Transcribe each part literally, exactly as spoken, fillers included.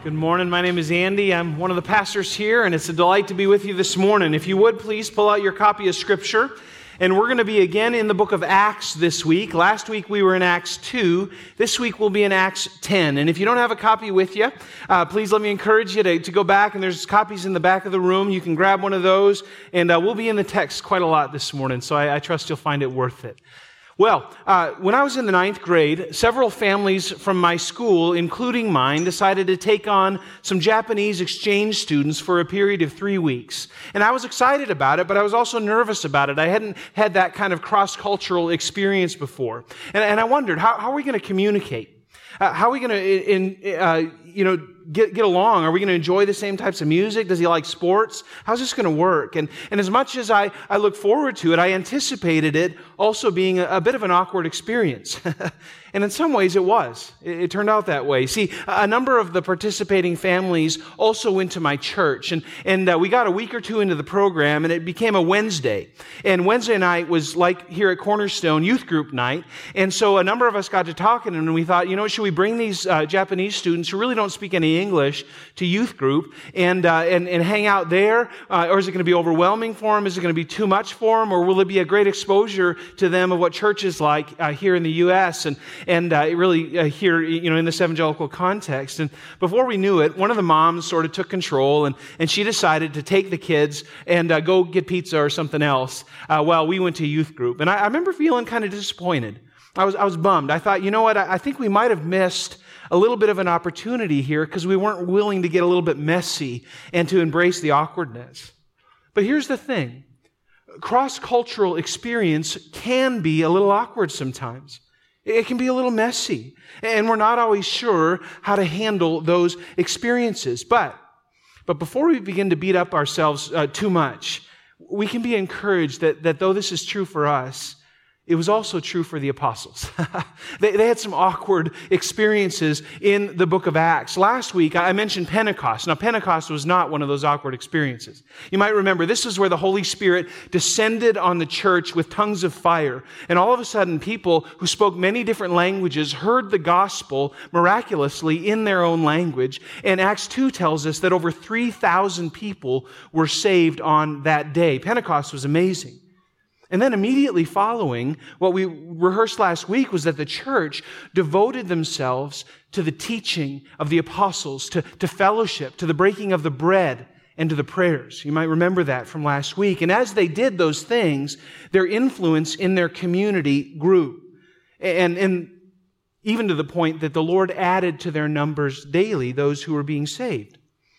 Good morning. My name is Andy. I'm one of the pastors here, and it's a delight to be with you this morning. If you would, please pull out your copy of Scripture. And we're going to be again in the book of Acts this week. Last week we were in Acts two. This week we'll be in Acts ten. And if you don't have a copy with you, uh, please let me encourage you to, to go back. And there's copies in the back of the room. You can grab one of those. And uh, we'll be in the text quite a lot this morning. So I, I trust you'll find it worth it. Well, uh, when I was in the ninth grade, several families from my school, including mine, decided to take on some Japanese exchange students for a period of three weeks. And I was excited about it, but I was also nervous about it. I hadn't had that kind of cross-cultural experience before. And, and I wondered, how, how are we going to communicate? Uh, how are we going to, in, uh, you know, get get along? Are we going to enjoy the same types of music? Does he like sports? How's this going to work? And and as much as I, I look forward to it, I anticipated it also being a, a bit of an awkward experience. And in some ways it was. It, it turned out that way. See, a number of the participating families also went to my church. And, and uh, we got a week or two into the program, and it became a Wednesday. And Wednesday night was like here at Cornerstone, youth group night. And so a number of us got to talking, and we thought, you know, should we bring these uh, Japanese students who really don't speak any English to youth group and uh, and, and hang out there? Uh, or is it going to be overwhelming for them? Is it going to be too much for them? Or will it be a great exposure to them of what church is like uh, here in the U S and and uh, really uh, here, you know, in this evangelical context? And before we knew it, one of the moms sort of took control, and, and she decided to take the kids and uh, go get pizza or something else uh, while we went to youth group. And I, I remember feeling kind of disappointed. I was I was bummed. I thought, you know what, I, I think we might have missed a little bit of an opportunity here because we weren't willing to get a little bit messy and to embrace the awkwardness. But here's the thing. Cross-cultural experience can be a little awkward sometimes. It can be a little messy, and we're not always sure how to handle those experiences. But, but before we begin to beat up ourselves uh, too much, we can be encouraged that, that though this is true for us, it was also true for the apostles. they, they had some awkward experiences in the book of Acts. Last week, I mentioned Pentecost. Now, Pentecost was not one of those awkward experiences. You might remember, this is where the Holy Spirit descended on the church with tongues of fire. And all of a sudden, people who spoke many different languages heard the gospel miraculously in their own language. And Acts two tells us that over three thousand people were saved on that day. Pentecost was amazing. And then immediately following, what we rehearsed last week was that the church devoted themselves to the teaching of the apostles, to, to fellowship, to the breaking of the bread, and to the prayers. You might remember that from last week. And as they did those things, their influence in their community grew. And, and even to the point that the Lord added to their numbers daily those who were being saved.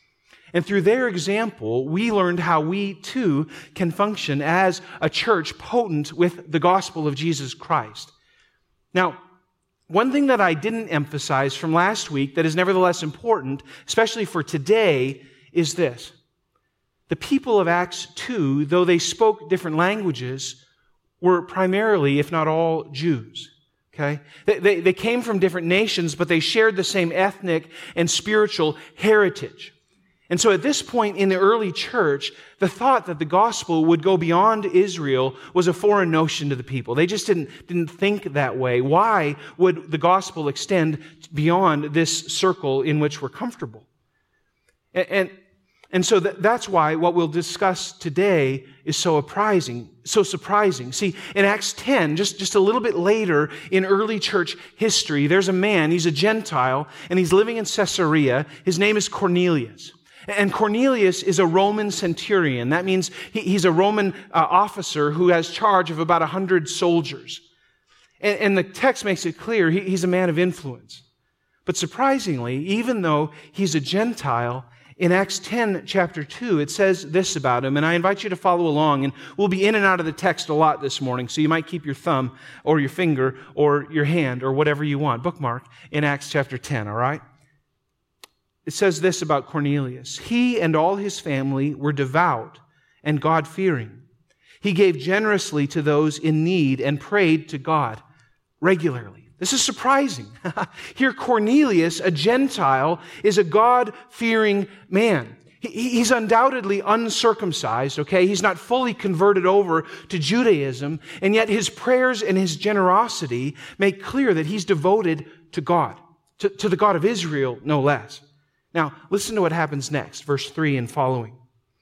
And through their example, we learned how we too can function as a church potent with the gospel of Jesus Christ. Now, one thing that I didn't emphasize from last week that is nevertheless important, especially for today, is this. The people of Acts two, though they spoke different languages, were primarily, if not all, Jews. Okay? They, they, they came from different nations, but they shared the same ethnic and spiritual heritage. And so at this point in the early church, the thought that the gospel would go beyond Israel was a foreign notion to the people. They just didn't, didn't think that way. Why would the gospel extend beyond this circle in which we're comfortable? And, and, and so that, that's why what we'll discuss today is so surprising. So surprising. See, in Acts ten, just, just a little bit later in early church history, there's a man, he's a Gentile, and he's living in Caesarea. His name is Cornelius. And Cornelius is a Roman centurion. That means he, he's a Roman uh, officer who has charge of about a hundred soldiers. And, and the text makes it clear he, he's a man of influence. But surprisingly, even though he's a Gentile, in Acts ten, chapter two, it says this about him. And I invite you to follow along. And we'll be in and out of the text a lot this morning. So you might keep your thumb or your finger or your hand or whatever you want. Bookmark in Acts chapter ten, all right? It says this about Cornelius. He and all his family were devout and God-fearing. He gave generously to those in need and prayed to God regularly. This is surprising. Here Cornelius, a Gentile, is a God-fearing man. He's undoubtedly uncircumcised, okay? He's not fully converted over to Judaism, and yet his prayers and his generosity make clear that he's devoted to God, to, to the God of Israel, no less. Now, listen to what happens next, verse three and following.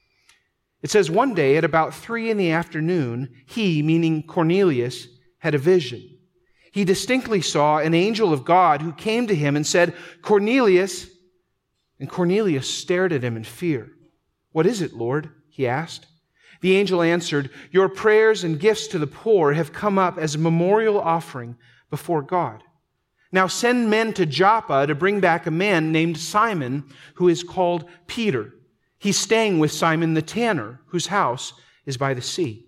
It says, one day at about three in the afternoon, he, meaning Cornelius, had a vision. He distinctly saw an angel of God who came to him and said, Cornelius. And Cornelius stared at him in fear. What is it, Lord? He asked. The angel answered, your prayers and gifts to the poor have come up as a memorial offering before God. Now send men to Joppa to bring back a man named Simon, who is called Peter. He's staying with Simon the tanner, whose house is by the sea.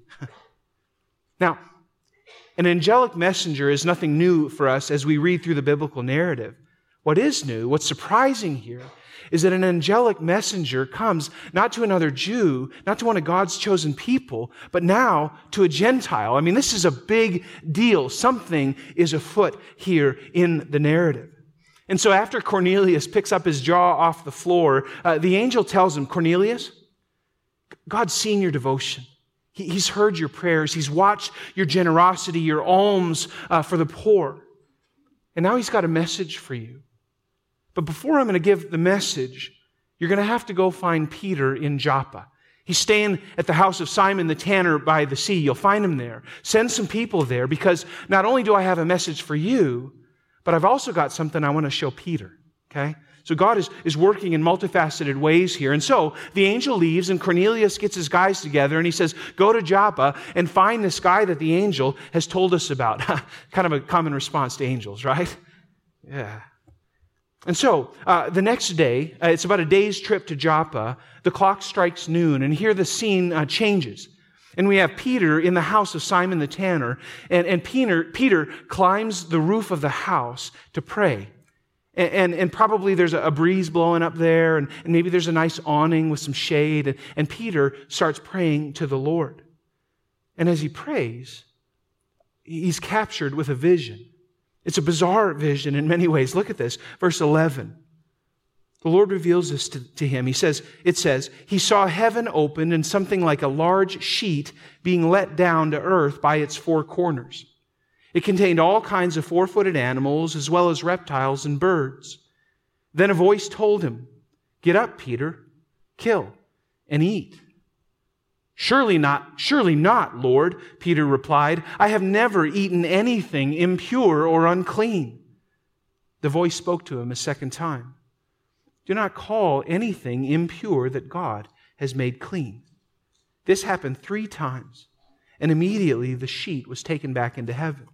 Now, an angelic messenger is nothing new for us as we read through the biblical narrative. What is new, what's surprising here, is that an angelic messenger comes not to another Jew, not to one of God's chosen people, but now to a Gentile. I mean, this is a big deal. Something is afoot here in the narrative. And so after Cornelius picks up his jaw off the floor, uh, the angel tells him, Cornelius, God's seen your devotion. He, he's heard your prayers. He's watched your generosity, your alms uh, for the poor. And now he's got a message for you. But before I'm going to give the message, you're going to have to go find Peter in Joppa. He's staying at the house of Simon the tanner by the sea. You'll find him there. Send some people there, because not only do I have a message for you, but I've also got something I want to show Peter, okay? So God is, is working in multifaceted ways here. And so the angel leaves, and Cornelius gets his guys together, and he says, go to Joppa and find this guy that the angel has told us about. Kind of a common response to angels, right? Yeah. And so uh, the next day, uh, it's about a day's trip to Joppa, the clock strikes noon, and here the scene uh, changes. And we have Peter in the house of Simon the tanner, and, and Peter, Peter climbs the roof of the house to pray. And, and, and probably there's a, a breeze blowing up there, and, and maybe there's a nice awning with some shade, and, and Peter starts praying to the Lord. And as he prays, he's captured with a vision. It's a bizarre vision in many ways. Look at this, verse eleven. The Lord reveals this to, to him. He says, it says, he saw heaven opened and something like a large sheet being let down to earth by its four corners. It contained all kinds of four-footed animals as well as reptiles and birds. Then a voice told him, get up, Peter, kill and eat. Surely not, surely not, Lord, Peter replied. I have never eaten anything impure or unclean. The voice spoke to him a second time. Do not call anything impure that God has made clean. This happened three times, and immediately the sheet was taken back into heaven.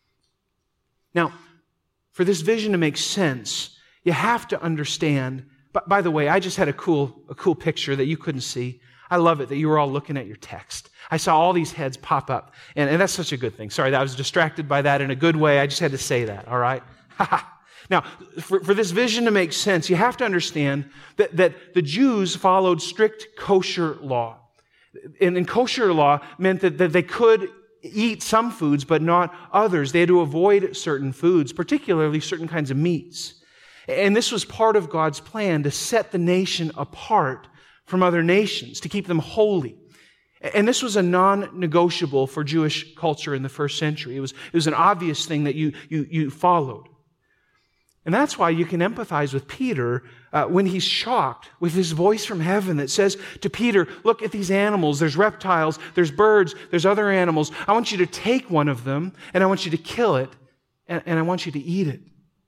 Now, for this vision to make sense, you have to understand, but by the way, I just had a cool, a cool picture that you couldn't see. I love it that you were all looking at your text. I saw all these heads pop up, and, and that's such a good thing. Sorry, I was distracted by that in a good way. I just had to say that, all right? Now, for, for this vision to make sense, you have to understand that, that the Jews followed strict kosher law. And, and kosher law meant that, that they could eat some foods, but not others. They had to avoid certain foods, particularly certain kinds of meats. And this was part of God's plan to set the nation apart from other nations, to keep them holy. And this was a non-negotiable for Jewish culture in the first century. It was, it was an obvious thing that you, you, you followed. And that's why you can empathize with Peter uh, when he's shocked with this voice from heaven that says to Peter, look at these animals. There's reptiles, there's birds, there's other animals. I want you to take one of them, and I want you to kill it, and, and I want you to eat it.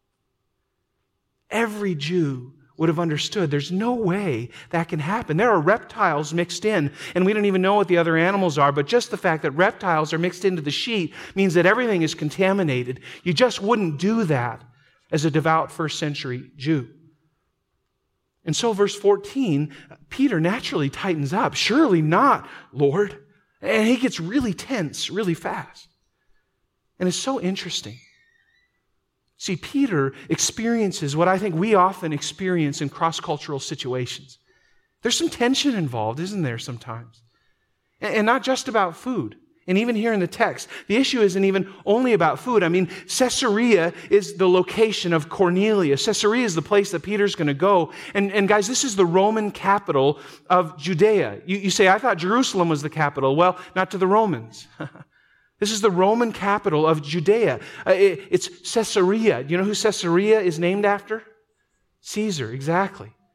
Every Jew would have understood there's no way that can happen. There are reptiles mixed in, and we don't even know what the other animals are, but just the fact that reptiles are mixed into the sheet means that everything is contaminated. You just wouldn't do that as a devout first century Jew. And so verse fourteen, Peter naturally tightens up. Surely not, Lord. And he gets really tense really fast. And it's so interesting. See, Peter experiences what I think we often experience in cross-cultural situations. There's some tension involved, isn't there, sometimes? And not just about food. And even here in the text, the issue isn't even only about food. I mean, Caesarea is the location of Cornelius. Caesarea is the place that Peter's going to go. And, and guys, this is the Roman capital of Judea. You, you say, I thought Jerusalem was the capital. Well, not to the Romans. This is the Roman capital of Judea. Uh, it, it's Caesarea. Do you know who Caesarea is named after? Caesar, exactly.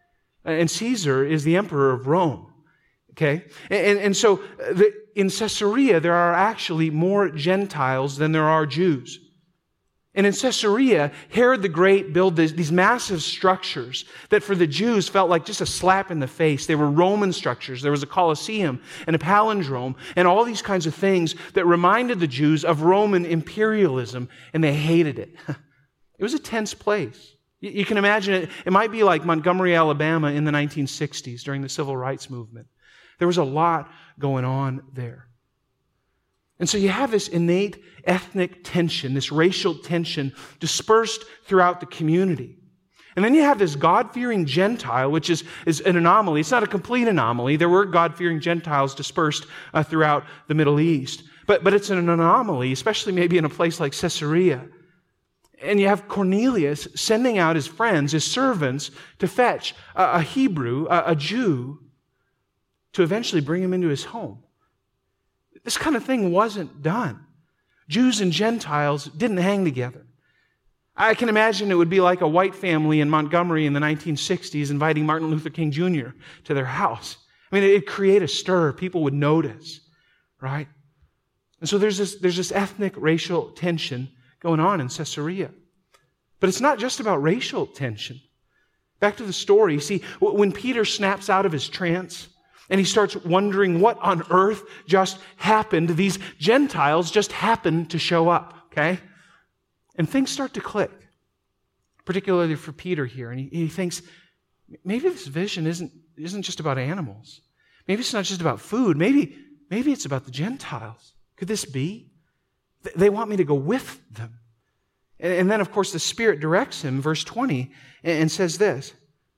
And Caesar is the emperor of Rome. Okay? And, and so the, in Caesarea, there are actually more Gentiles than there are Jews. And in Caesarea, Herod the Great built this, these massive structures that for the Jews felt like just a slap in the face. They were Roman structures. There was a Colosseum and a palindrome and all these kinds of things that reminded the Jews of Roman imperialism, and they hated it. It was a tense place. You, you can imagine it. It might be like Montgomery, Alabama in the nineteen sixties during the Civil Rights Movement. There was a lot going on there. And so you have this innate ethnic tension, this racial tension dispersed throughout the community. And then you have this God-fearing Gentile, which is, is an anomaly. It's not a complete anomaly. There were God-fearing Gentiles dispersed uh, throughout the Middle East. But, but it's an anomaly, especially maybe in a place like Caesarea. And you have Cornelius sending out his friends, his servants, to fetch a, a Hebrew, a, a Jew, to eventually bring him into his home. This kind of thing wasn't done. Jews and Gentiles didn't hang together. I can imagine it would be like a white family in Montgomery in the nineteen sixties inviting Martin Luther King Junior to their house. I mean, it'd create a stir. People would notice, right? And so there's this, there's this ethnic, racial tension going on in Caesarea. But it's not just about racial tension. Back to the story. You see, when Peter snaps out of his trance, and he starts wondering what on earth just happened. These Gentiles just happened to show up, okay? And things start to click, particularly for Peter here. And he, he thinks, maybe this vision isn't, isn't just about animals. Maybe it's not just about food. Maybe, maybe it's about the Gentiles. Could this be? They want me to go with them. And, and then, of course, the Spirit directs him, verse twenty, and, and says this,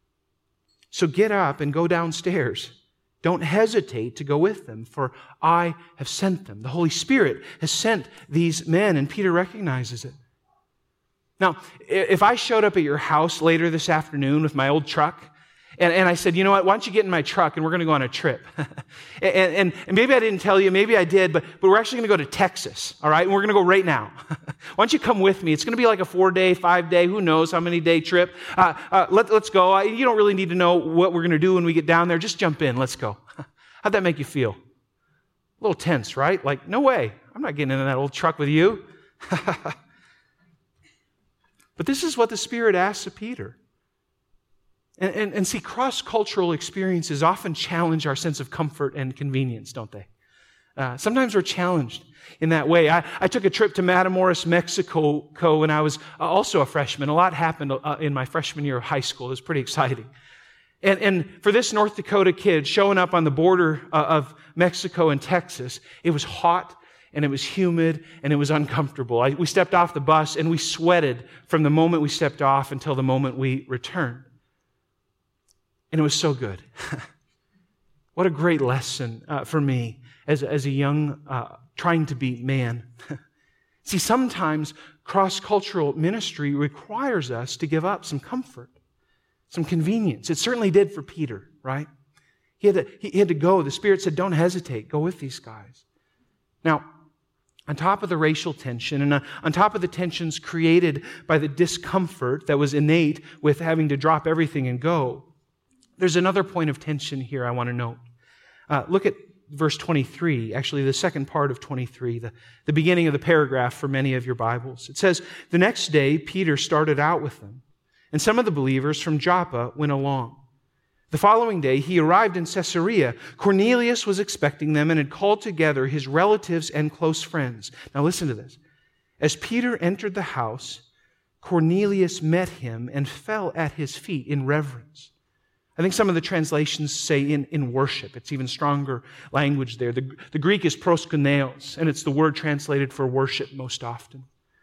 so get up and go downstairs. Don't hesitate to go with them, for I have sent them. The Holy Spirit has sent these men, and Peter recognizes it. Now, if I showed up at your house later this afternoon with my old truck, and, and I said, you know what, why don't you get in my truck and we're going to go on a trip. and, and, and maybe I didn't tell you, maybe I did, but, but we're actually going to go to Texas, all right? And we're going to go right now. Why don't you come with me? It's going to be like a four-day, five-day, who knows how many day trip. Uh, uh, let, let's go. I, you don't really need to know what we're going to do when we get down there. Just jump in. Let's go. How'd that make you feel? A little tense, right? Like, no way. I'm not getting in that old truck with you. But this is what the Spirit asks of Peter. And, and, and see, cross-cultural experiences often challenge our sense of comfort and convenience, don't they? Uh, sometimes we're challenged in that way. I, I took a trip to Matamoros, Mexico when I was also a freshman. A lot happened uh, in my freshman year of high school. It was pretty exciting. And, and for this North Dakota kid showing up on the border uh, of Mexico and Texas, it was hot and it was humid and it was uncomfortable. I, we stepped off the bus and we sweated from the moment we stepped off until the moment we returned. And it was so good. What a great lesson uh, for me as, as a young, uh, trying to be man. See, sometimes cross-cultural ministry requires us to give up some comfort, some convenience. It certainly did for Peter, right? He had to, he had to go. The Spirit said, don't hesitate. Go with these guys. Now, on top of the racial tension and on top of the tensions created by the discomfort that was innate with having to drop everything and go, there's another point of tension here I want to note. Uh, look at verse twenty-three, actually the second part of twenty-three, the, the beginning of the paragraph for many of your Bibles. It says, the next day Peter started out with them, and some of the believers from Joppa went along. The following day he arrived in Caesarea. Cornelius was expecting them and had called together his relatives and close friends. Now listen to this. As Peter entered the house, Cornelius met him and fell at his feet in reverence. I think some of the translations say in, in worship. It's even stronger language there. The, the Greek is proskuneos, and it's the word translated for worship most often.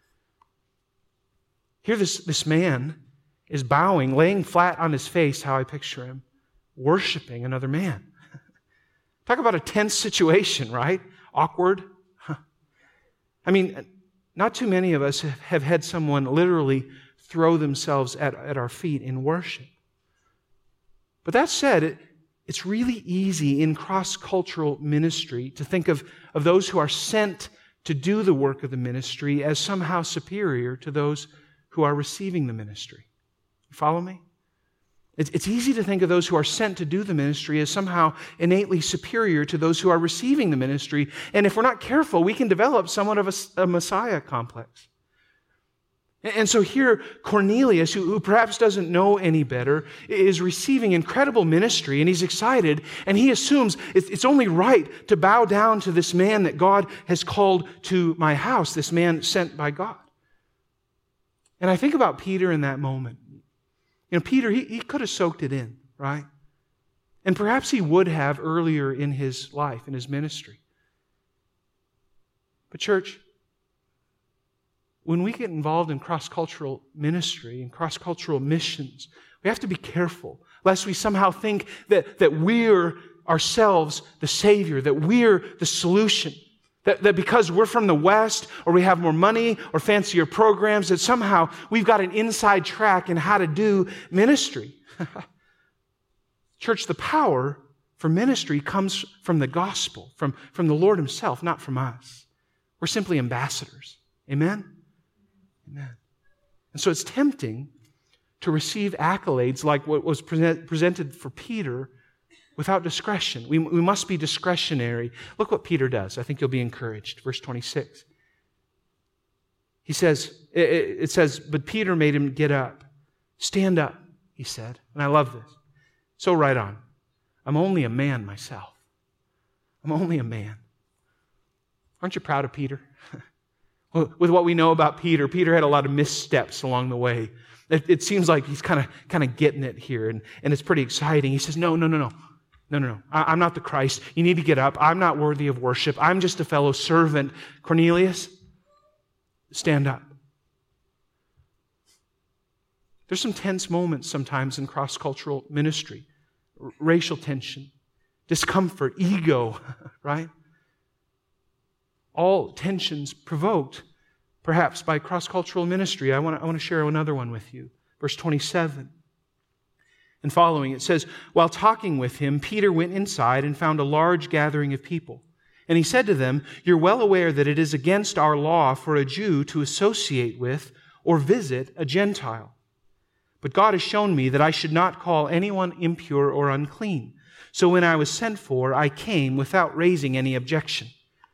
Here this, this man is bowing, laying flat on his face, how I picture him, worshiping another man. Talk about a tense situation, right? Awkward. Huh. I mean, not too many of us have, have had someone literally throw themselves at, at our feet in worship. But that said, it, it's really easy in cross-cultural ministry to think of, of those who are sent to do the work of the ministry as somehow superior to those who are receiving the ministry. You follow me? It's easy to think of those who are sent to do the ministry as somehow innately superior to those who are receiving the ministry. And if we're not careful, we can develop somewhat of a, a Messiah complex. And so here, Cornelius, who, who perhaps doesn't know any better, is receiving incredible ministry, and he's excited, and he assumes it's, it's only right to bow down to this man that God has called to my house, this man sent by God. And I think about Peter in that moment. You know, Peter, he, he could have soaked it in, right? And perhaps he would have earlier in his life, in his ministry. But church, when we get involved in cross-cultural ministry and cross-cultural missions, we have to be careful lest we somehow think that, that we're ourselves the Savior, that we're the solution, that, that because we're from the West or we have more money or fancier programs, that somehow we've got an inside track in how to do ministry. Church, the power for ministry comes from the gospel, from, from the Lord Himself, not from us. We're simply ambassadors. Amen? Amen. And so it's tempting to receive accolades like what was present, presented for Peter without discretion. We, we must be discretionary. Look what Peter does. I think you'll be encouraged. Verse twenty-six. He says, it, it says, but Peter made him get up. Stand up, he said. And I love this. So right on. I'm only a man myself. I'm only a man. Aren't you proud of Peter? With what we know about Peter, Peter had a lot of missteps along the way. It, it seems like he's kind of kind of getting it here, and, and it's pretty exciting. He says, no, no, no, no. No, no, no. I, I'm not the Christ. You need to get up. I'm not worthy of worship. I'm just a fellow servant. Cornelius, stand up. There's some tense moments sometimes in cross-cultural ministry. R- racial tension, discomfort, ego, right? All tensions provoked, perhaps, by cross-cultural ministry. I want to, I want to share another one with you. Verse twenty-seven and following, it says, while talking with him, Peter went inside and found a large gathering of people. And he said to them, you're well aware that it is against our law for a Jew to associate with or visit a Gentile. But God has shown me that I should not call anyone impure or unclean. So when I was sent for, I came without raising any objection.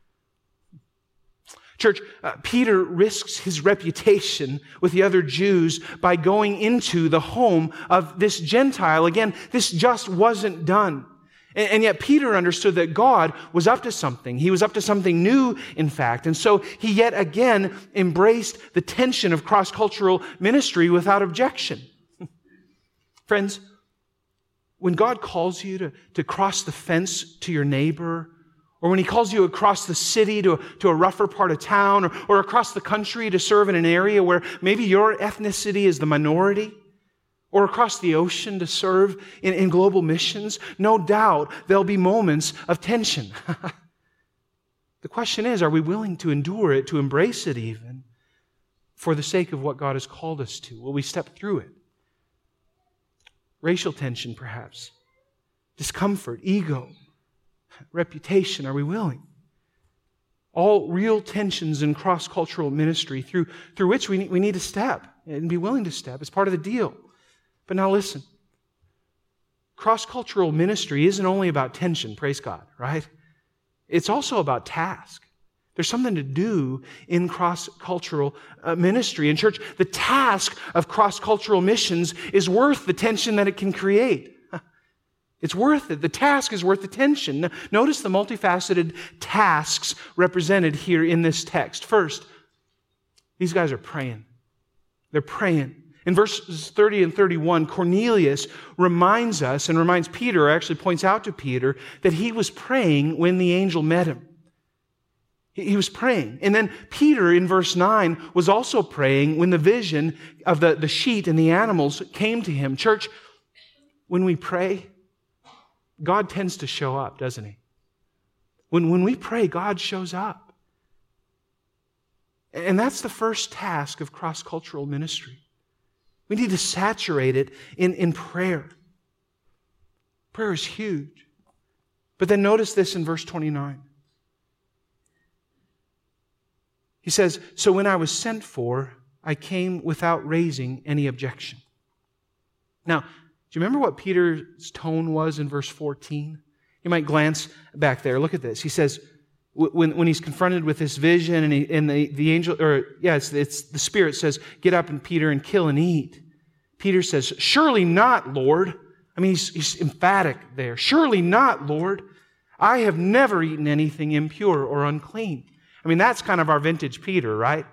Church, uh, Peter risks his reputation with the other Jews by going into the home of this Gentile. Again, this just wasn't done. And, and yet Peter understood that God was up to something. He was up to something new, in fact. And so he yet again embraced the tension of cross-cultural ministry without objection. Friends, when God calls you to, to cross the fence to your neighbor, or when He calls you across the city to, to a rougher part of town, or, or across the country to serve in an area where maybe your ethnicity is the minority, or across the ocean to serve in, in global missions, no doubt there'll be moments of tension. The question is, are we willing to endure it, to embrace it even, for the sake of what God has called us to? Will we step through it? Racial tension, perhaps. Discomfort, ego, reputation, are we willing? All real tensions in cross-cultural ministry through, through which we need, we need to step and be willing to step. It's part of the deal. But now listen. Cross-cultural ministry isn't only about tension, praise God, right? It's also about task. There's something to do in cross-cultural uh, ministry. In church, the task of cross-cultural missions is worth the tension that it can create. It's worth it. The task is worth the tension. Now, notice the multifaceted tasks represented here in this text. First, these guys are praying. They're praying. In verses thirty and thirty-one, Cornelius reminds us and reminds Peter, or actually points out to Peter, that he was praying when the angel met him. He was praying. And then Peter, in verse nine, was also praying when the vision of the, the sheet and the animals came to him. Church, when we pray, God tends to show up, doesn't He? When, when we pray, God shows up. And that's the first task of cross-cultural ministry. We need to saturate it in, in prayer. Prayer is huge. But then notice this in verse twenty-nine. He says, so when I was sent for, I came without raising any objection. Now, Do you remember what Peter's tone was in verse fourteen? You might glance back there. Look at this. He says, when, when he's confronted with this vision, and, he, and the, the angel, or yeah, it's, it's the Spirit says, get up, and Peter, and kill and eat. Peter says, surely not, Lord. I mean, he's, he's emphatic there. Surely not, Lord. I have never eaten anything impure or unclean. I mean, that's kind of our vintage Peter, right?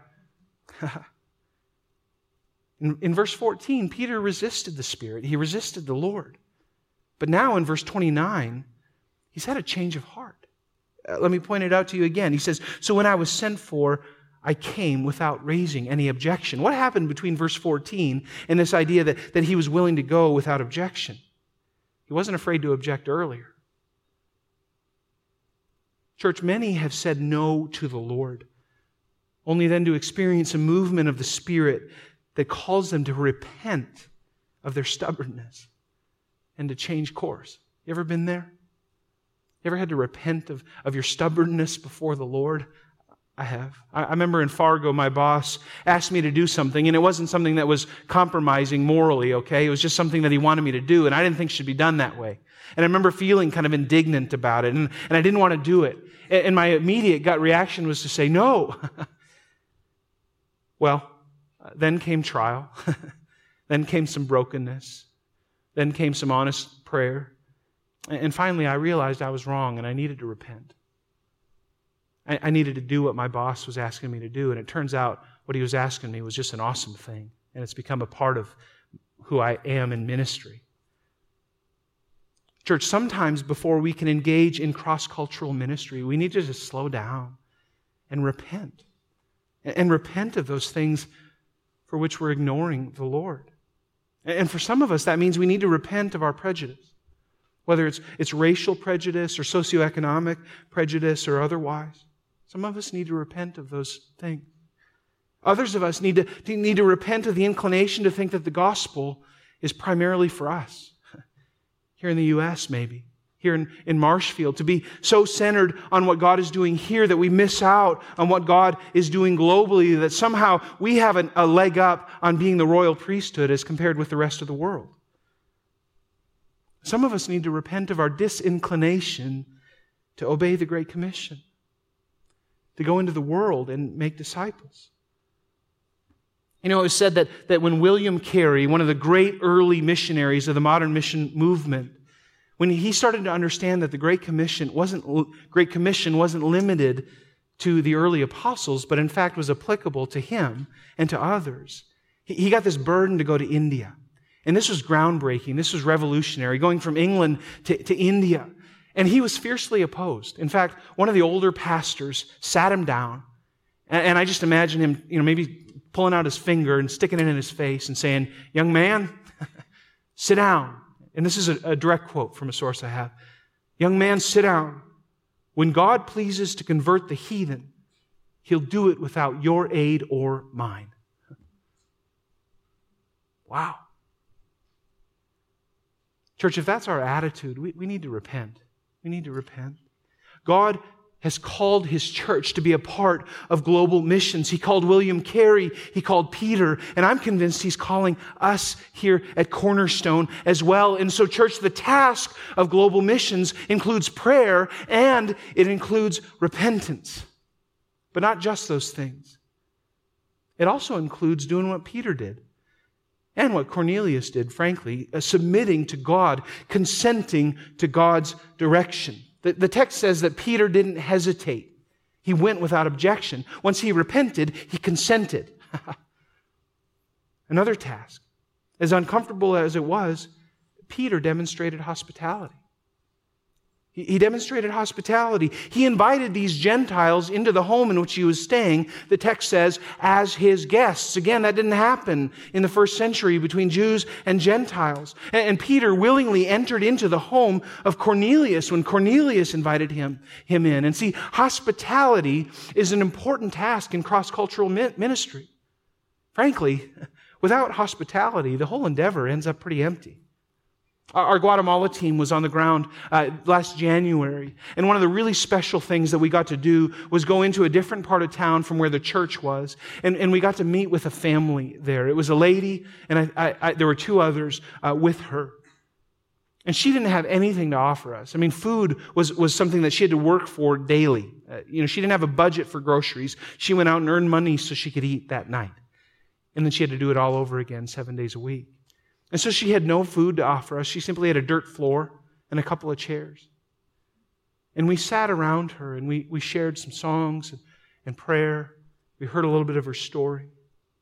in, in verse fourteen, Peter resisted the Spirit. He resisted the Lord. But now in verse twenty-nine, he's had a change of heart. Uh, let me point it out to you again. He says, so when I was sent for, I came without raising any objection. What happened between verse fourteen and this idea that, that he was willing to go without objection? He wasn't afraid to object earlier. Church, many have said no to the Lord, only then to experience a movement of the Spirit that calls them to repent of their stubbornness and to change course. You ever been there? You ever had to repent of, of your stubbornness before the Lord? I have. I, I remember in Fargo, my boss asked me to do something, and it wasn't something that was compromising morally, okay? It was just something that he wanted me to do, and I didn't think it should be done that way. And I remember feeling kind of indignant about it, and, and I didn't want to do it. And, and my immediate gut reaction was to say, no. Well, then came trial. Then came some brokenness. Then came some honest prayer. And finally, I realized I was wrong, and I needed to repent. I, I needed to do what my boss was asking me to do, and it turns out what he was asking me was just an awesome thing, and it's become a part of who I am in ministry. Church, sometimes before we can engage in cross-cultural ministry, we need to just slow down and repent. And repent of those things for which we're ignoring the Lord. And for some of us, that means we need to repent of our prejudice, whether it's, it's racial prejudice or socioeconomic prejudice or otherwise. Some of us need to repent of those things. Others of us need to, need to repent of the inclination to think that the gospel is primarily for us. Here in the U S, maybe. Here in, in Marshfield, to be so centered on what God is doing here that we miss out on what God is doing globally, that somehow we have an, a leg up on being the royal priesthood as compared with the rest of the world. Some of us need to repent of our disinclination to obey the Great Commission, to go into the world and make disciples. You know, it was said that, that when William Carey, one of the great early missionaries of the modern mission movement, when he started to understand that the Great Commission wasn't, Great Commission wasn't limited to the early apostles, but in fact was applicable to him and to others, he, he got this burden to go to India. And this was groundbreaking. This was revolutionary, going from England to, to India. And he was fiercely opposed. In fact, one of the older pastors sat him down, and, and I just imagine him, you know, maybe pulling out his finger and sticking it in his face and saying, young man, sit down. And this is a, a direct quote from a source I have. Young man, sit down. When God pleases to convert the heathen, He'll do it without your aid or mine. Wow. Church, if that's our attitude, we, we need to repent. We need to repent. God has called His church to be a part of global missions. He called William Carey. He called Peter. And I'm convinced He's calling us here at Cornerstone as well. And so, church, the task of global missions includes prayer and it includes repentance. But not just those things. It also includes doing what Peter did. And what Cornelius did, frankly, uh, submitting to God, consenting to God's direction. The, the text says that Peter didn't hesitate. He went without objection. Once he repented, he consented. Another task. As uncomfortable as it was, Peter demonstrated hospitality. He, he demonstrated hospitality. He invited these Gentiles into the home in which he was staying, the text says, as his guests. Again, that didn't happen in the first century between Jews and Gentiles. And, and Peter willingly entered into the home of Cornelius when Cornelius invited him, him in. And see, hospitality is an important task in cross-cultural ministry. Frankly, without hospitality, the whole endeavor ends up pretty empty. Our Guatemala team was on the ground uh, last January, and one of the really special things that we got to do was go into a different part of town from where the church was, and, and we got to meet with a family there. It was a lady, and I, I, I, there were two others uh, with her. And she didn't have anything to offer us. I mean, food was, was something that she had to work for daily. Uh, you know, she didn't have a budget for groceries. She went out and earned money so she could eat that night. And then she had to do it all over again seven days a week. And so she had no food to offer us. She simply had a dirt floor and a couple of chairs. And we sat around her and we, we shared some songs and, and prayer. We heard a little bit of her story.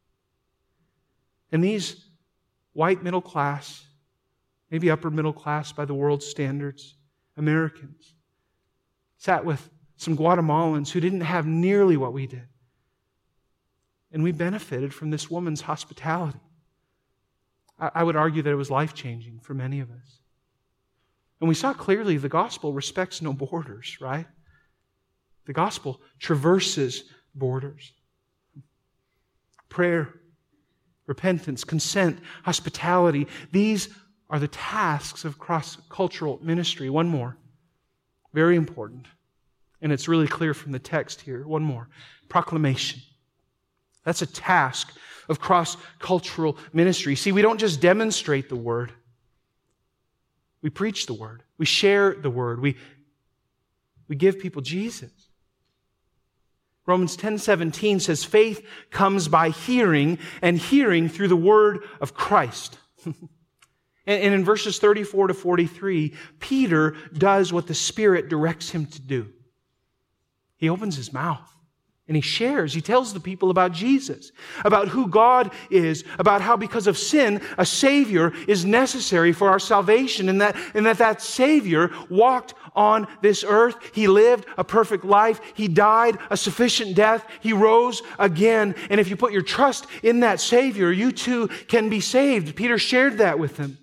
And these white middle class, maybe upper middle class by the world's standards, Americans, sat with some Guatemalans who didn't have nearly what we did. And we benefited from this woman's hospitality. I, I would argue that it was life-changing for many of us. And we saw clearly the gospel respects no borders, right? The gospel traverses borders. Prayer, repentance, consent, hospitality, these are the tasks of cross-cultural ministry. One more, very important, and it's really clear from the text here. One more, proclamation. That's a task of cross-cultural ministry. See, we don't just demonstrate the Word. We preach the Word. We share the Word. We, we give people Jesus. Romans ten seventeen says, faith comes by hearing, and hearing through the Word of Christ. And in verses thirty-four to forty-three, Peter does what the Spirit directs him to do. He opens his mouth and he shares. He tells the people about Jesus, about who God is, about how because of sin, a Savior is necessary for our salvation, and that, and that that Savior walked on this earth. He lived a perfect life. He died a sufficient death. He rose again. And if you put your trust in that Savior, you too can be saved. Peter shared that with them.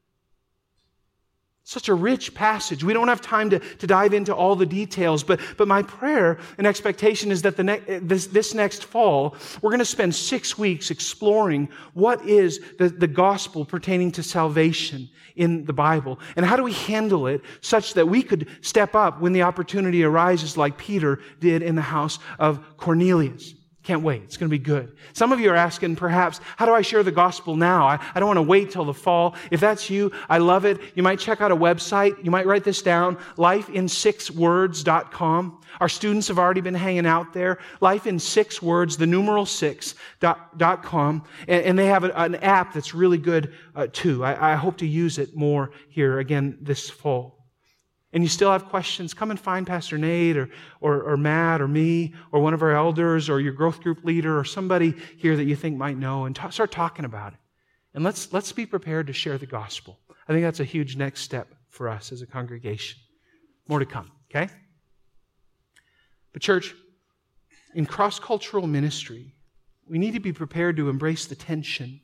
Such a rich passage. We don't have time to, to dive into all the details, but, but my prayer and expectation is that the ne- this, this next fall, we're going to spend six weeks exploring what is the, the gospel pertaining to salvation in the Bible, and how do we handle it such that we could step up when the opportunity arises like Peter did in the house of Cornelius. Can't wait. It's going to be good. Some of you are asking, perhaps, how do I share the gospel now? I, I don't want to wait till the fall. If that's you, I love it. You might check out a website. You might write this down, life in six words dot com. Our students have already been hanging out there. Life in six words, the numeral six, dot, dot com. And, and they have a, an app that's really good, uh, too. I, I hope to use it more here again this fall. And you still have questions, come and find Pastor Nate or, or, or Matt or me or one of our elders or your growth group leader or somebody here that you think might know, and t- start talking about it. And let's, let's be prepared to share the gospel. I think that's a huge next step for us as a congregation. More to come, okay? But church, in cross-cultural ministry, we need to be prepared to embrace the tension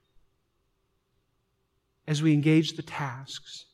as we engage the tasks.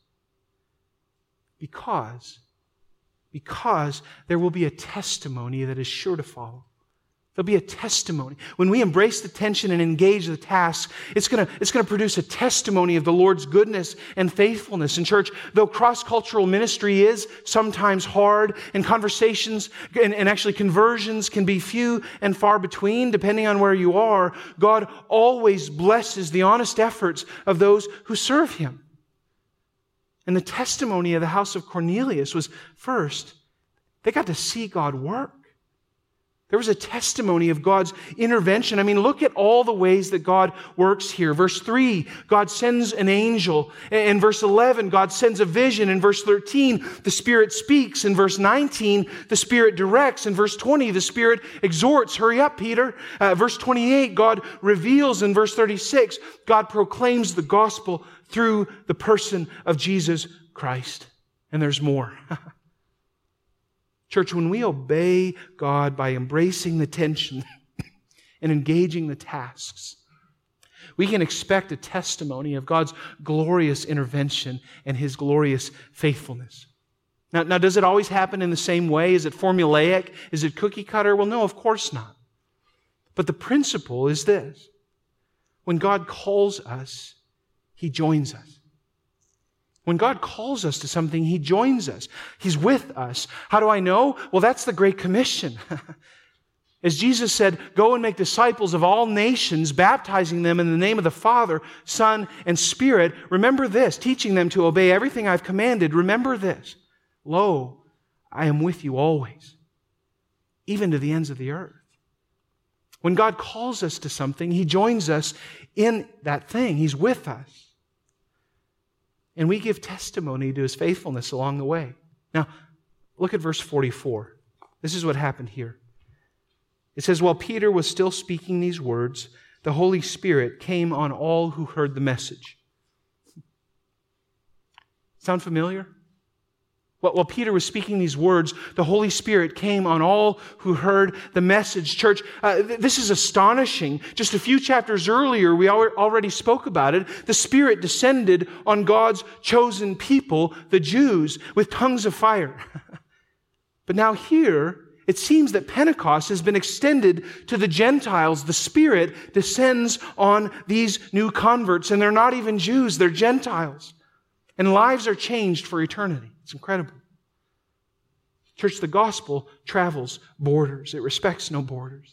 Because, because there will be a testimony that is sure to follow. There'll be a testimony. When we embrace the tension and engage the tasks, it's going to, it's going to produce a testimony of the Lord's goodness and faithfulness. And church, though cross-cultural ministry is sometimes hard, and conversations and, and actually conversions can be few and far between, depending on where you are, God always blesses the honest efforts of those who serve Him. And the testimony of the house of Cornelius was, first, they got to see God work. There was a testimony of God's intervention. I mean, look at all the ways that God works here. Verse three, God sends an angel. In verse eleven, God sends a vision. In verse thirteen, the Spirit speaks. In verse nineteen, the Spirit directs. In verse twenty, the Spirit exhorts. Hurry up, Peter. Uh, verse twenty-eight, God reveals. In verse thirty-six, God proclaims the gospel through the person of Jesus Christ. And there's more. Church, when we obey God by embracing the tension and engaging the tasks, we can expect a testimony of God's glorious intervention and His glorious faithfulness. Now, now, does it always happen in the same way? Is it formulaic? Is it cookie cutter? Well, no, of course not. But the principle is this. When God calls us, He joins us. When God calls us to something, He joins us. He's with us. How do I know? Well, that's the Great Commission. As Jesus said, go and make disciples of all nations, baptizing them in the name of the Father, Son, and Spirit. Remember this, teaching them to obey everything I've commanded. Remember this, lo, I am with you always, even to the ends of the earth. When God calls us to something, He joins us in that thing. He's with us. And we give testimony to His faithfulness along the way. Now, look at verse forty-four. This is what happened here. It says, while Peter was still speaking these words, the Holy Spirit came on all who heard the message. Sound familiar? While Peter was speaking these words, the Holy Spirit came on all who heard the message. Church, uh, this is astonishing. Just a few chapters earlier, we already spoke about it. The Spirit descended on God's chosen people, the Jews, with tongues of fire. But now here, it seems that Pentecost has been extended to the Gentiles. The Spirit descends on these new converts, and they're not even Jews, they're Gentiles. And lives are changed for eternity. It's incredible. Church, the gospel travels borders. It respects no borders.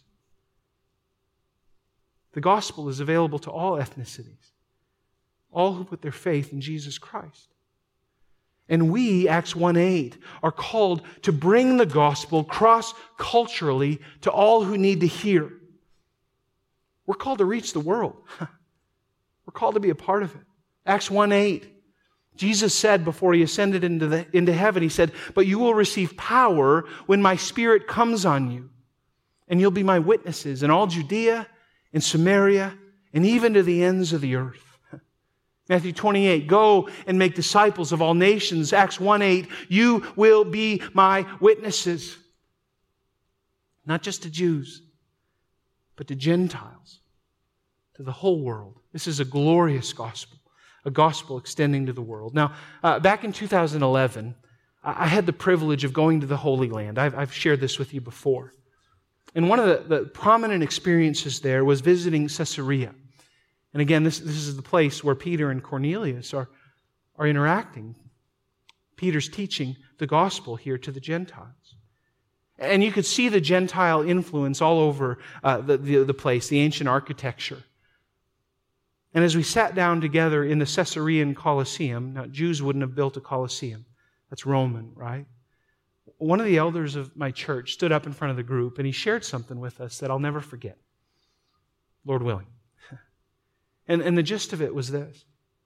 The gospel is available to all ethnicities, all who put their faith in Jesus Christ. And we, Acts one eight, are called to bring the gospel cross-culturally to all who need to hear. We're called to reach the world. We're called to be a part of it. Acts one eight, Jesus said before He ascended into, the, into heaven, He said, but you will receive power when my Spirit comes on you, and you'll be my witnesses in all Judea, in Samaria, and even to the ends of the earth. Matthew twenty-eight, go and make disciples of all nations. Acts one eight, you will be my witnesses. Not just to Jews, but to Gentiles, to the whole world. This is a glorious gospel, a gospel extending to the world. Now, uh, back in two thousand eleven, I had the privilege of going to the Holy Land. I've, I've shared this with you before. And one of the, the prominent experiences there was visiting Caesarea. And again, this, this is the place where Peter and Cornelius are, are interacting. Peter's teaching the gospel here to the Gentiles. And you could see the Gentile influence all over uh, the, the, the place, the ancient architecture. And as we sat down together in the Caesarean Colosseum, now Jews wouldn't have built a Colosseum. That's Roman, right? One of the elders of my church stood up in front of the group and he shared something with us that I'll never forget. Lord willing. And, and the gist of it was this.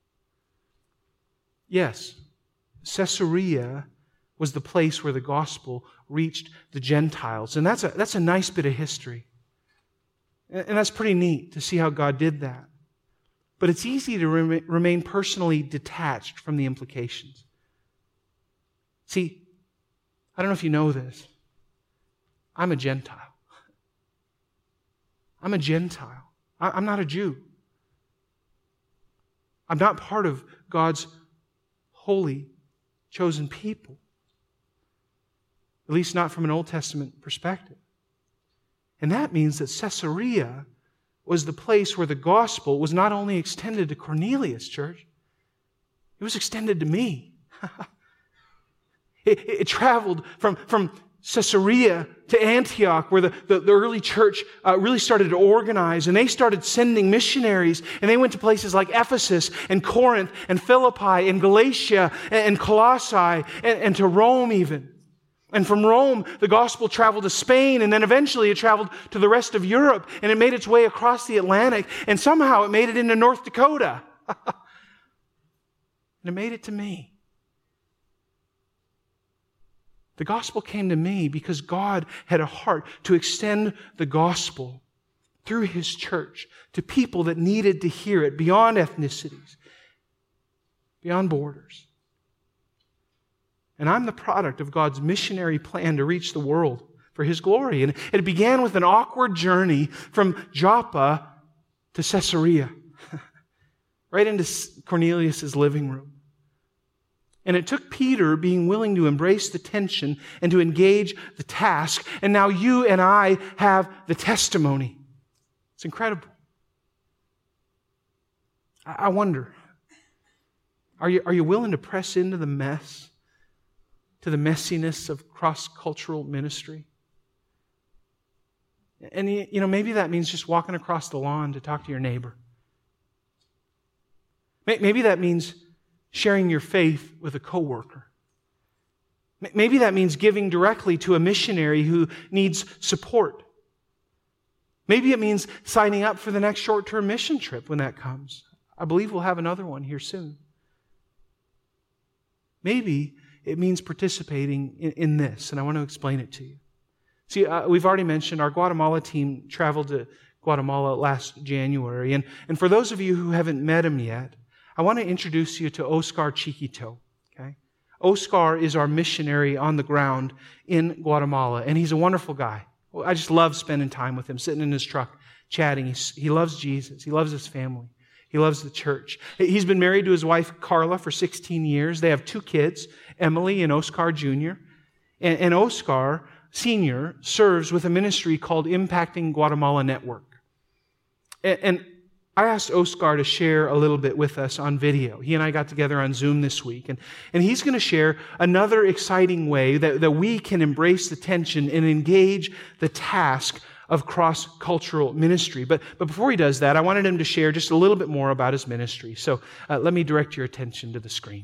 Yes, Caesarea was the place where the gospel reached the Gentiles. And that's a, that's a nice bit of history. And, and that's pretty neat to see how God did that. But it's easy to rem- remain personally detached from the implications. See, I don't know if you know this. I'm a Gentile. I'm a Gentile. I, I'm not a Jew. I'm not part of God's holy, chosen people. At least not from an Old Testament perspective. And that means that Caesarea was the place where the gospel was not only extended to Cornelius, church, it was extended to me. it, it traveled from, from Caesarea to Antioch, where the, the, the early church uh, really started to organize, and they started sending missionaries, and they went to places like Ephesus and Corinth and Philippi and Galatia and, and Colossae and, and to Rome even. And from Rome, the gospel traveled to Spain, and then eventually it traveled to the rest of Europe, and it made its way across the Atlantic, and somehow it made it into North Dakota. And it made it to me. The gospel came to me because God had a heart to extend the gospel through His church to people that needed to hear it beyond ethnicities, beyond borders. And I'm the product of God's missionary plan to reach the world for His glory. And it began with an awkward journey from Joppa to Caesarea, right into Cornelius' living room. And it took Peter being willing to embrace the tension and to engage the task. And now you and I have the testimony. It's incredible. I wonder, are you, are you willing to press into the mess, to the messiness of cross-cultural ministry? And, you know, maybe that means just walking across the lawn to talk to your neighbor. Maybe that means sharing your faith with a coworker. Maybe that means giving directly to a missionary who needs support. Maybe it means signing up for the next short-term mission trip when that comes. I believe we'll have another one here soon. Maybe it means participating in, in this, and I want to explain it to you. See, uh, we've already mentioned our Guatemala team traveled to Guatemala last January, and, and for those of you who haven't met him yet, I want to introduce you to Oscar Chiquito. Okay? Oscar is our missionary on the ground in Guatemala, and he's a wonderful guy. I just love spending time with him, sitting in his truck, chatting. He's, he loves Jesus. He loves his family. He loves the church. He's been married to his wife, Carla, for sixteen years. They have two kids, Emily and Oscar Junior And, and Oscar Senior serves with a ministry called Impacting Guatemala Network. And, and I asked Oscar to share a little bit with us on video. He and I got together on Zoom this week, and, and he's going to share another exciting way that, that we can embrace the tension and engage the task of cross-cultural ministry. But, but before he does that, I wanted him to share just a little bit more about his ministry. So uh, let me direct your attention to the screen.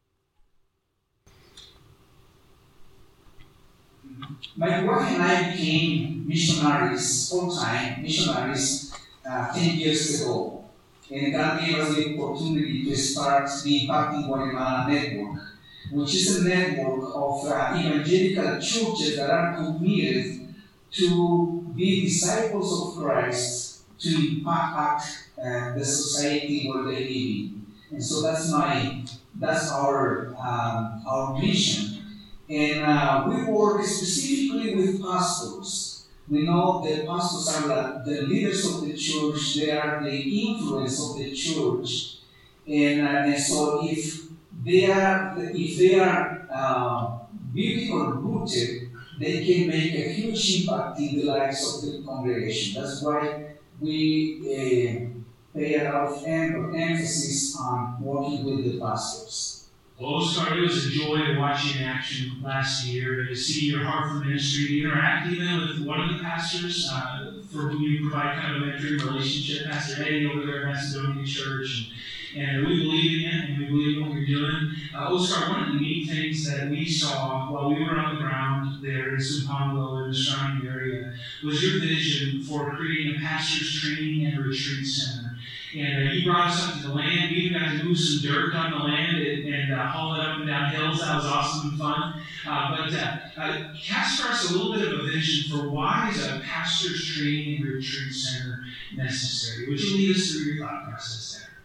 My wife and I became missionaries, full-time missionaries, uh, ten years ago. And God gave us the opportunity to start the Impacting Guatemala Network, which is a network of uh, evangelical churches that are committed to be disciples of Christ, to impact uh, the society where they live in. And so that's my, that's our, um, our mission. And uh, we work specifically with pastors. We know that pastors are the, the leaders of the church. They are the influence of the church. And, uh, and so if they are, if they are uh, biblical rooted, they can make a huge impact in the lives of the congregation. That's why we uh, pay a lot of em- emphasis on working with the pastors. Well, Oscar, it was a joy to watch you in action last year, to see your heart for ministry, to interact even with one of the pastors uh, for whom you provide kind of a mentoring relationship, Pastor Eddie over there at Macedonia Church. And, and we believe in you, and we believe in what you're doing. Uh, Oscar, one of the neat things that we saw while we were on the ground there in Zumpango and the surrounding area was your vision for creating a pastor's training and retreat center. And uh, he brought us up to the land. We even got to move some dirt on the land and, and uh, haul it up and down hills. That was awesome and fun. Uh, but uh, uh, cast for us a little bit of a vision for why is a pastor's training and retreat center necessary? Would you lead us through your thought process there?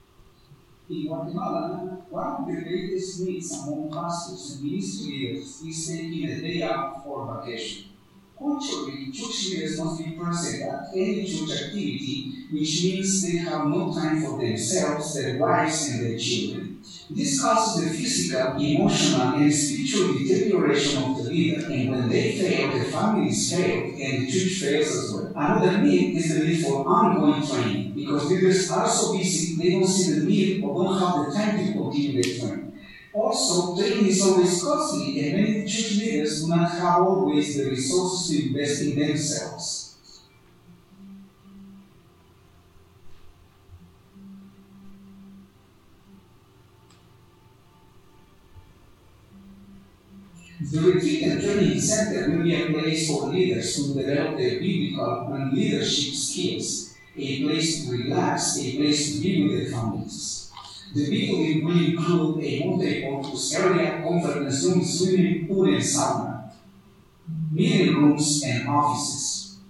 In Guatemala, one of the greatest needs among pastors and ministry leaders is taking a day out for vacation. Culturally, church leaders must be present at any church activity, which means they have no time for themselves, their wives, and their children. This causes the physical, emotional, and spiritual deterioration of the leader, and when they fail, the families fail, and the church fails as well. Another need is the need for ongoing training, because leaders are so busy, they don't see the need or don't have the time to continue their training. Also, training is always costly, and many church leaders do not have always the resources to invest in themselves. The Retreat and Training Center will be a place for leaders to develop their biblical and leadership skills, a place to relax, a place to be with their families. The building will include a multi-purpose area, conference room, swimming pool, and sauna, meeting rooms, and offices.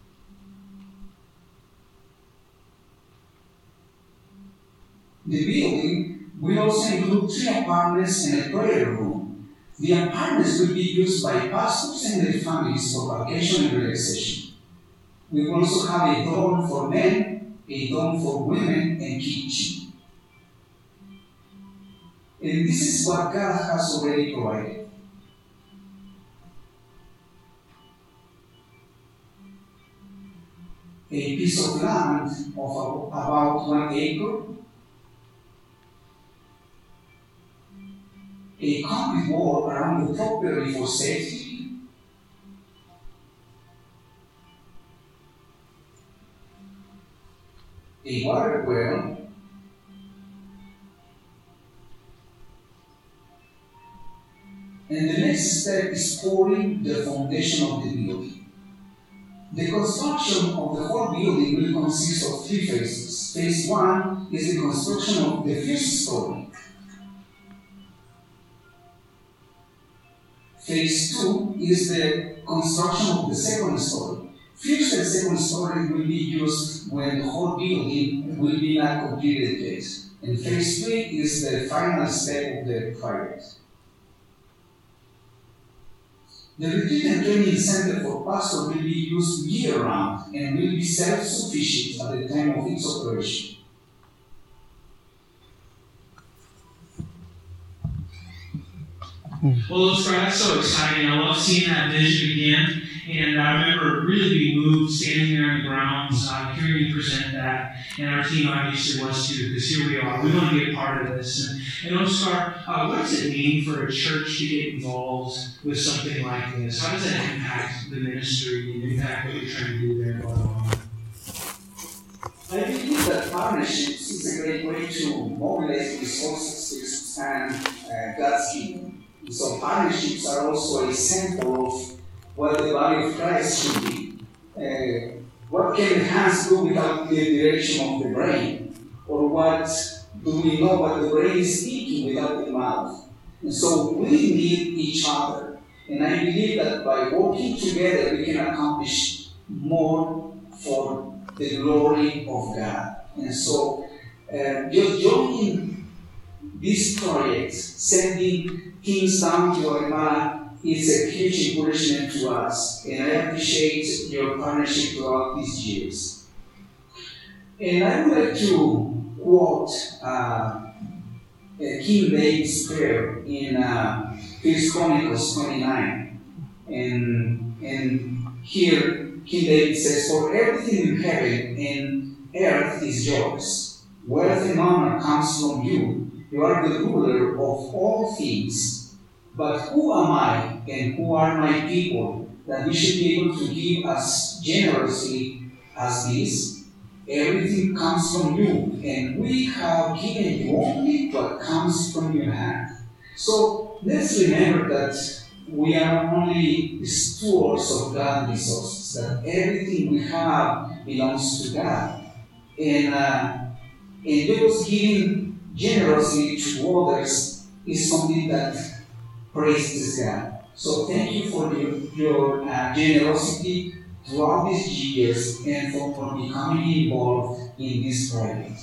The building will also include three apartments and a prayer room. The apartments will be used by pastors and their families for vacation and relaxation. We will also have a dorm for men, a dorm for women, and kitchen. And this is what God has already provided. A piece of land of about one acre, a concrete wall around the property for safety, a water well, and the next step is pouring the foundation of the building. The construction of the whole building will consist of three phases. Phase one is the construction of the first story. Phase two is the construction of the second story. First and second story will be used when the whole building will be not completed yet. And phase three is the final step of the project. The Retreat and Training Center for Pastors will be used year-round and will be self-sufficient at the time of its operation. Well, Oscar, that's so exciting. I love seeing that vision again. And I remember really being moved standing there on the grounds, uh, hearing you present that. And our team obviously was too, because here we are. We want to be a part of this. And, and Oscar, uh, what does it mean for a church to get involved with something like this? How does that impact the ministry and impact what you're trying to do there in Guatemala? I believe that partnerships is a great way to mobilize resources to expand uh, God's kingdom. So partnerships are also a sample of what the body of Christ should be. Uh, what can the hands do without the direction of the brain? Or what do we know what the brain is speaking without the mouth? And so we need each other. And I believe that by working together we can accomplish more for the glory of God. And so uh, just joining this project, sending things down to Guatemala, is a huge encouragement to us, and I appreciate your partnership throughout these years. And I would like to quote uh, King David's prayer in uh, First Chronicles twenty-nine. And, and here King David says, "For everything in heaven and earth is yours. Wealth and honor comes from you. You are the ruler of all things. But who am I and who are my people that we should be able to give as generously as this? Everything comes from you, and we have given you only what comes from your hand." So let's remember that we are only stewards of God's resources, that everything we have belongs to God. And, uh, and just giving generously to others is something that praises God. So thank you for your, your uh, generosity throughout these years and for, for becoming involved in this project.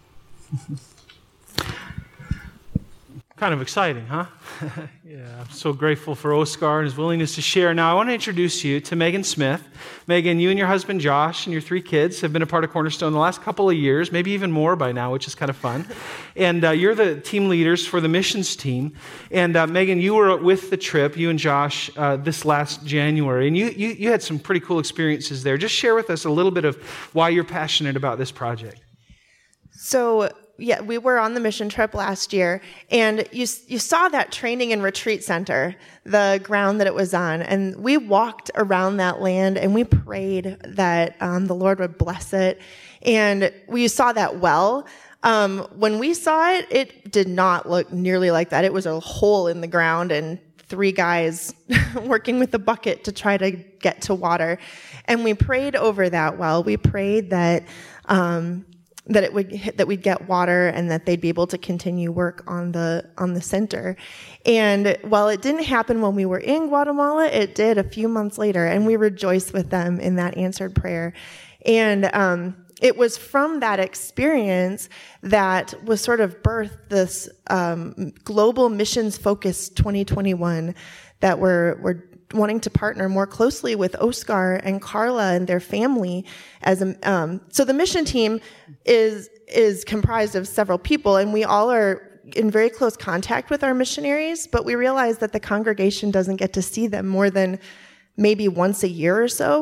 Kind of exciting, huh? Yeah, I'm so grateful for Oscar and his willingness to share. Now, I want to introduce you to Megan Smith. Megan, you and your husband Josh and your three kids have been a part of Cornerstone the last couple of years, maybe even more by now, which is kind of fun. And uh, you're the team leaders for the missions team. And uh, Megan, you were with the trip, you and Josh, uh, this last January, and you, you you had some pretty cool experiences there. Just share with us a little bit of why you're passionate about this project. So, yeah, we were on the mission trip last year, and you you saw that training and retreat center, the ground that it was on, and we walked around that land and we prayed that um, the Lord would bless it, and we saw that well. Um, when we saw it, it did not look nearly like that. It was a hole in the ground and three guys working with a bucket to try to get to water, and we prayed over that well. We prayed that. Um, that it would that we'd get water and that they'd be able to continue work on the on the center. And while it didn't happen when we were in Guatemala, it did a few months later, and we rejoiced with them in that answered prayer. And um, it was from that experience that was sort of birthed this um, global missions focused twenty twenty-one that we're we're wanting to partner more closely with Oscar and Carla and their family as a, um, so the mission team is is comprised of several people, and we all are in very close contact with our missionaries, but we realize that the congregation doesn't get to see them more than maybe once a year or so.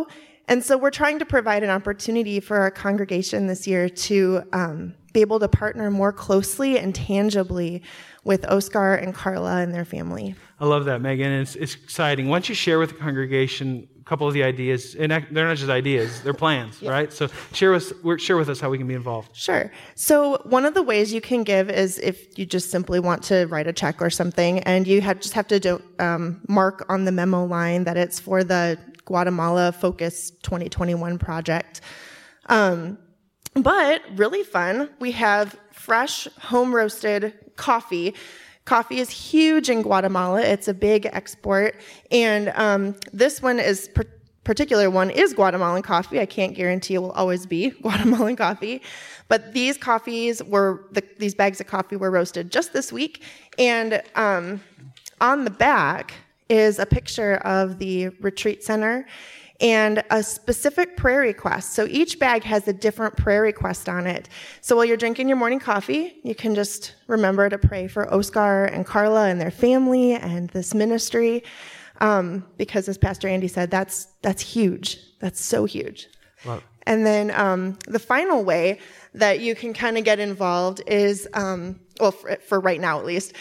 And so we're trying to provide an opportunity for our congregation this year to um, be able to partner more closely and tangibly with Oscar and Carla and their family. I love that, Megan. It's, it's exciting. Why don't you share with the congregation a couple of the ideas? And they're not just ideas, they're plans, yeah. right? So share with, share with us how we can be involved. Sure. So one of the ways you can give is if you just simply want to write a check or something, and you have, just have to do, um, mark on the memo line that it's for the Guatemala Focus twenty twenty-one project. Um, but really fun, we have fresh, home-roasted coffee. Coffee is huge in Guatemala. It's a big export. And um, this one is, per- particular one is Guatemalan coffee. I can't guarantee it will always be Guatemalan coffee. But these coffees were, the, these bags of coffee were roasted just this week. And um, on the back is a picture of the retreat center and a specific prayer request. So each bag has a different prayer request on it. So while you're drinking your morning coffee, you can just remember to pray for Oscar and Carla and their family and this ministry. Um, because as Pastor Andy said, that's that's huge. That's so huge. Wow. And then um, the final way that you can kind of get involved is, um, well, for, for right now at least,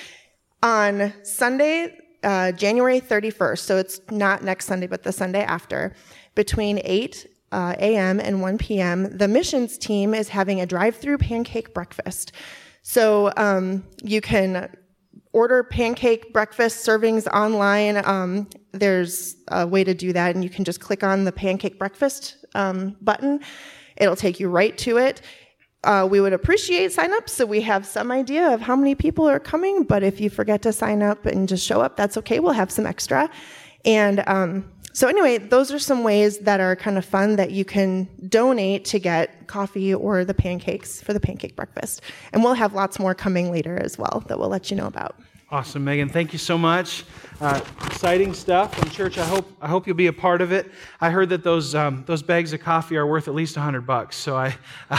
on Sunday, Uh, January thirty-first, so it's not next Sunday, but the Sunday after, between eight uh, a.m. and one p.m., the missions team is having a drive-through pancake breakfast. So um, you can order pancake breakfast servings online. Um, there's a way to do that, and you can just click on the pancake breakfast um, button. It'll take you right to it. Uh, we would appreciate sign-ups so we have some idea of how many people are coming, but if you forget to sign up and just show up, that's okay. We'll have some extra. And um, so anyway, those are some ways that are kind of fun that you can donate to get coffee or the pancakes for the pancake breakfast. And we'll have lots more coming later as well that we'll let you know about. Awesome, Megan. Thank you so much. Uh, exciting stuff. And church, I hope I hope you'll be a part of it. I heard that those um, those bags of coffee are worth at least a hundred bucks. So I,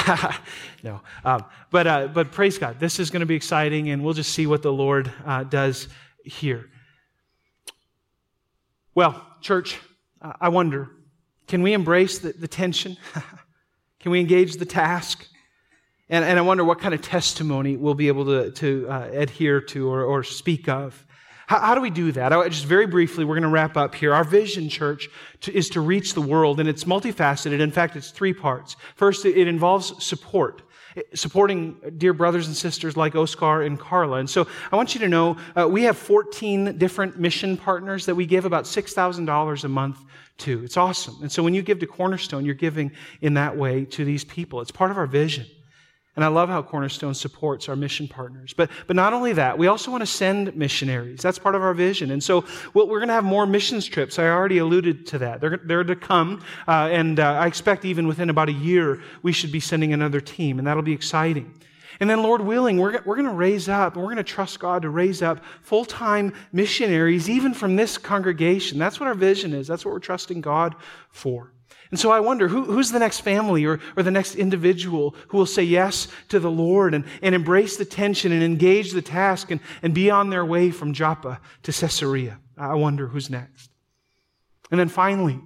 no, um, but uh, but praise God, this is going to be exciting, and we'll just see what the Lord uh, does here. Well, church, uh, I wonder, can we embrace the, the tension? Can we engage the task? And, and I wonder what kind of testimony we'll be able to, to uh, adhere to or, or speak of. How, how do we do that? I, just very briefly, we're going to wrap up here. Our vision, church, to, is to reach the world, and it's multifaceted. In fact, it's three parts. First, it, it involves support. Supporting dear brothers and sisters like Oscar and Carla. And so I want you to know uh, we have fourteen different mission partners that we give about six thousand dollars a month to. It's awesome. And so when you give to Cornerstone, you're giving in that way to these people. It's part of our vision. And I love how Cornerstone supports our mission partners. But but not only that, we also want to send missionaries. That's part of our vision. And so well, we're going to have more missions trips. I already alluded to that. They're, they're to come. Uh, and uh, I expect even within about a year, we should be sending another team. And that'll be exciting. And then, Lord willing, we're, we're going to raise up, and we're going to trust God to raise up full-time missionaries, even from this congregation. That's what our vision is. That's what we're trusting God for. And so I wonder, who, who's the next family or, or the next individual who will say yes to the Lord and, and embrace the tension and engage the task and, and be on their way from Joppa to Caesarea? I wonder who's next. And then finally,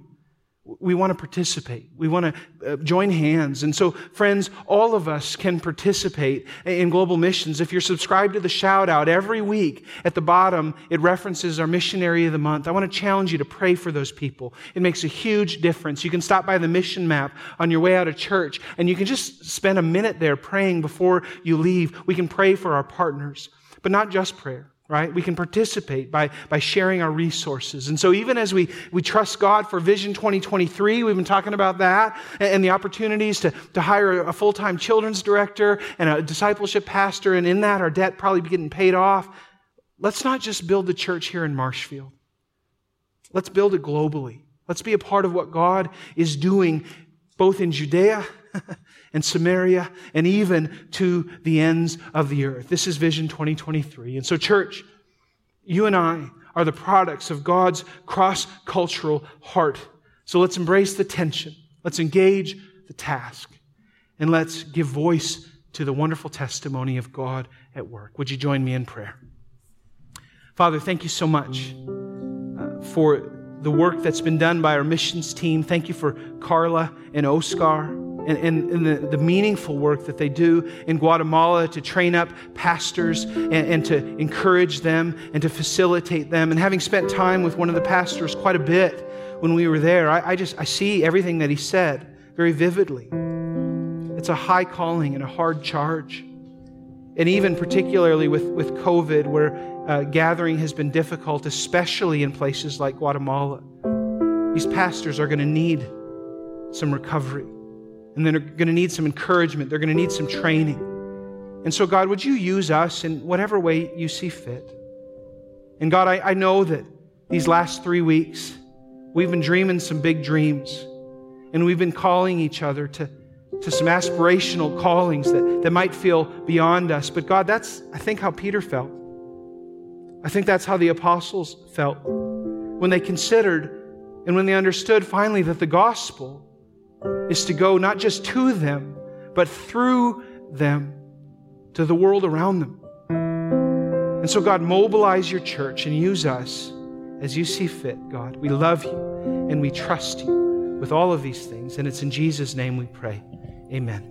we want to participate. We want to uh, join hands. And so, friends, all of us can participate in global missions. If you're subscribed to the shout out every week at the bottom, it references our missionary of the month. I want to challenge you to pray for those people. It makes a huge difference. You can stop by the mission map on your way out of church, and you can just spend a minute there praying before you leave. We can pray for our partners, but not just prayer. Right? We can participate by, by sharing our resources. And so even as we, we trust God for Vision twenty twenty-three, we've been talking about that, and, and the opportunities to, to hire a full-time children's director and a discipleship pastor, and in that our debt probably be getting paid off. Let's not just build the church here in Marshfield. Let's build it globally. Let's be a part of what God is doing both in Judea and Samaria, and even to the ends of the earth. This is Vision twenty twenty-three. And so, church, you and I are the products of God's cross-cultural heart. So let's embrace the tension. Let's engage the task. And let's give voice to the wonderful testimony of God at work. Would you join me in prayer? Father, thank you so much uh, for the work that's been done by our missions team. Thank you for Carla and Oscar and, and, and the, the meaningful work that they do in Guatemala to train up pastors and, and to encourage them and to facilitate them. And having spent time with one of the pastors quite a bit when we were there, I, I just I see everything that he said very vividly. It's a high calling and a hard charge. And even particularly with, with COVID, where uh, gathering has been difficult, especially in places like Guatemala, these pastors are going to need some recovery. And they're going to need some encouragement. They're going to need some training. And so, God, would you use us in whatever way you see fit? And God, I, I know that these last three weeks, we've been dreaming some big dreams. And we've been calling each other to to some aspirational callings that, that might feel beyond us. But God, that's, I think, how Peter felt. I think that's how the apostles felt when they considered and when they understood finally that the gospel is to go not just to them, but through them to the world around them. And so, God, mobilize your church and use us as you see fit, God. We love you and we trust you with all of these things. And it's in Jesus' name we pray. Amen.